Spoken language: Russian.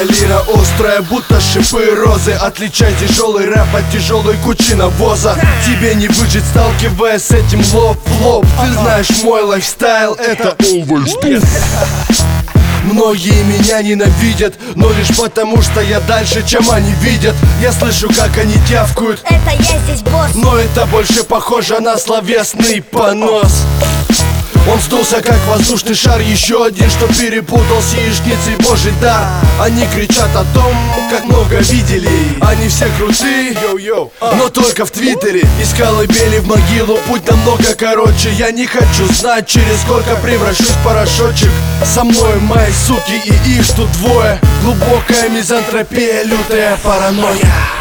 лира острая, будто шипы розы. Отличай тяжелый рэп от тяжелой кучи навоза. Тебе не выжить, сталкиваясь с этим лоб в лоб. Ты знаешь, мой лайфстайл — это always best. Многие меня ненавидят, но лишь потому, что я дальше, чем они видят. Я слышу, как они тявкают. Это я здесь босс. Но это больше похоже на словесный понос. Он сдулся, как воздушный шар. Еще один, что перепутал с яичницей божий дар. Они кричат о том, как много видели. Они все крутые, но только в твиттере. Из колыбели в могилу путь намного короче. Я не хочу знать, через сколько превращусь в порошочек. Со мной мои суки и их тут двое. Глубокая мизантропия, лютая паранойя.